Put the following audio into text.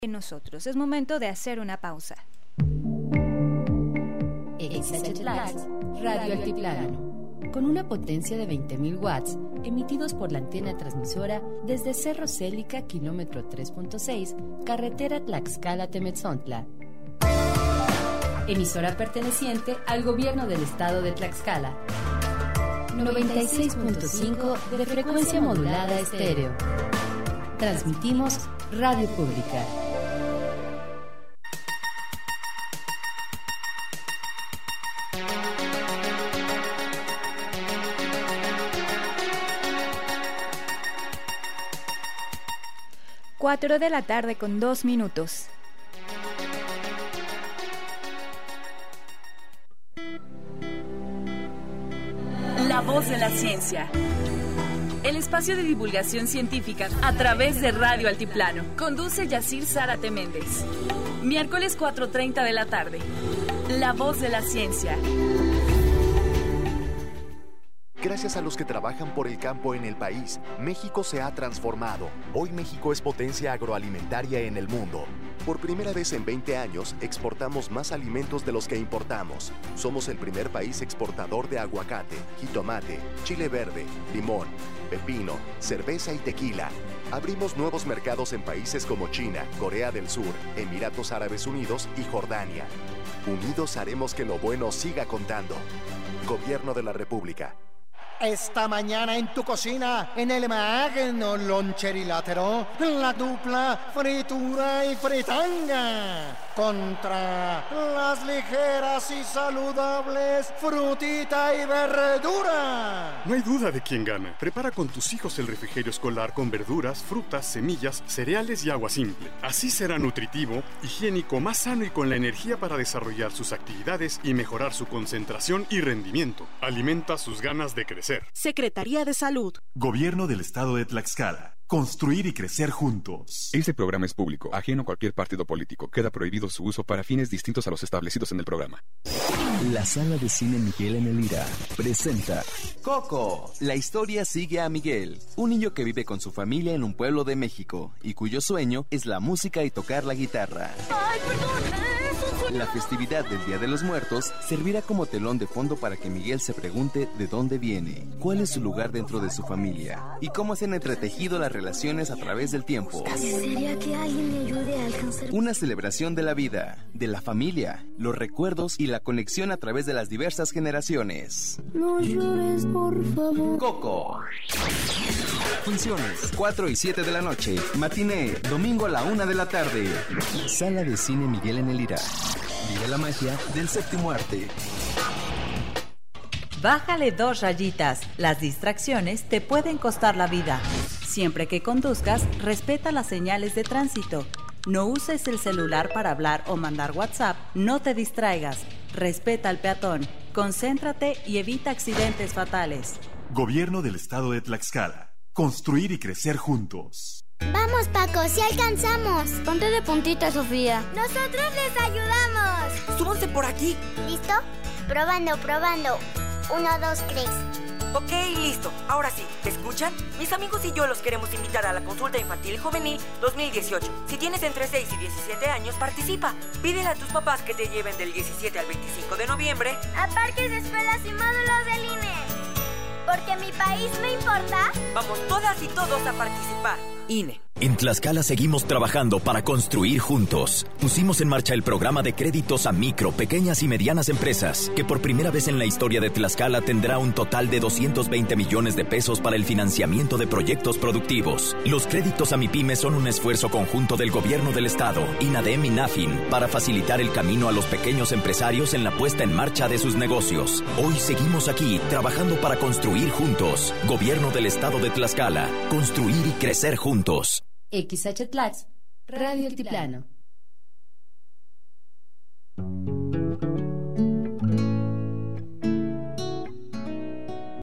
En nosotros. Es momento de hacer una pausa. XHTLAX, Radio Altiplano, con una potencia de 20.000 watts, emitidos por la antena transmisora desde Cerro Célica, kilómetro 3.6, carretera Tlaxcala-Temetzontla. Emisora perteneciente al gobierno del estado de Tlaxcala. 96.5 de frecuencia modulada estéreo. Transmitimos Radio Pública. Cuatro de la tarde con 2 minutos. La voz de la ciencia. El espacio de divulgación científica a través de Radio Altiplano. Conduce Yacir Zárate Méndez. Miércoles 4:30 de la tarde. La voz de la ciencia. Gracias a los que trabajan por el campo en el país, México se ha transformado. Hoy México es potencia agroalimentaria en el mundo. Por primera vez en 20 años, exportamos más alimentos de los que importamos. Somos el primer país exportador de aguacate, jitomate, chile verde, limón, pepino, cerveza y tequila. Abrimos nuevos mercados en países como China, Corea del Sur, Emiratos Árabes Unidos y Jordania. Unidos haremos que lo bueno siga contando. Gobierno de la República. Esta mañana en tu cocina, en el magno loncherilátero, la dupla fritura y fritanga contra las ligeras y saludables frutita y verdura. No hay duda de quién gana. Prepara con tus hijos el refrigerio escolar con verduras, frutas, semillas, cereales y agua simple. Así será nutritivo, higiénico, más sano y con la energía para desarrollar sus actividades y mejorar su concentración y rendimiento. Alimenta sus ganas de crecer. Secretaría de Salud. Gobierno del Estado de Tlaxcala. Construir y crecer juntos. Este programa es público, ajeno a cualquier partido político. Queda prohibido su uso para fines distintos a los establecidos en el programa. La Sala de Cine Miguel en el Ira presenta Coco. La historia sigue a Miguel, un niño que vive con su familia en un pueblo de México y cuyo sueño es la música y tocar la guitarra. ¡Ay, perdón! La festividad del Día de los Muertos servirá como telón de fondo para que Miguel se pregunte de dónde viene, cuál es su lugar dentro de su familia y cómo se han entretejido las relaciones a través del tiempo. ¿Sería que alguien me ayude a alcanzar? Una celebración de la vida, de la familia, los recuerdos y la conexión a través de las diversas generaciones. No llores, por favor. Coco. Funciones 4 y 7 de la noche. Matiné, domingo a la 1 de la tarde. Sala de Cine Miguel en el Ira. Vive la magia del séptimo arte. Bájale 2 rayitas. Las distracciones te pueden costar la vida. Siempre que conduzcas, respeta las señales de tránsito. No uses el celular para hablar o mandar WhatsApp. No te distraigas. Respeta al peatón. Concéntrate y evita accidentes fatales. Gobierno del Estado de Tlaxcala. Construir y crecer juntos. Vamos, Paco, si alcanzamos. Ponte de puntita, Sofía. Nosotros les ayudamos. Súbanse por aquí. ¿Listo? Probando. 1, 2, 3. Ok, listo. Ahora sí, ¿te escuchan? Mis amigos y yo los queremos invitar a la Consulta Infantil Juvenil 2018. Si tienes entre 6 y 17 años, participa. Pídele a tus papás que te lleven del 17 al 25 de noviembre a parques, escuelas y módulos del INE. Porque mi país me importa. Vamos todas y todos a participar. INE. En Tlaxcala seguimos trabajando para construir juntos. Pusimos en marcha el programa de créditos a micro, pequeñas y medianas empresas, que por primera vez en la historia de Tlaxcala tendrá un total de 220 millones de pesos para el financiamiento de proyectos productivos. Los créditos a MIPYME son un esfuerzo conjunto del Gobierno del Estado, INADEM y NAFIN, para facilitar el camino a los pequeños empresarios en la puesta en marcha de sus negocios. Hoy seguimos aquí, trabajando para construir juntos. Gobierno del Estado de Tlaxcala. Construir y crecer juntos. XHTLAX, Radio Altiplano.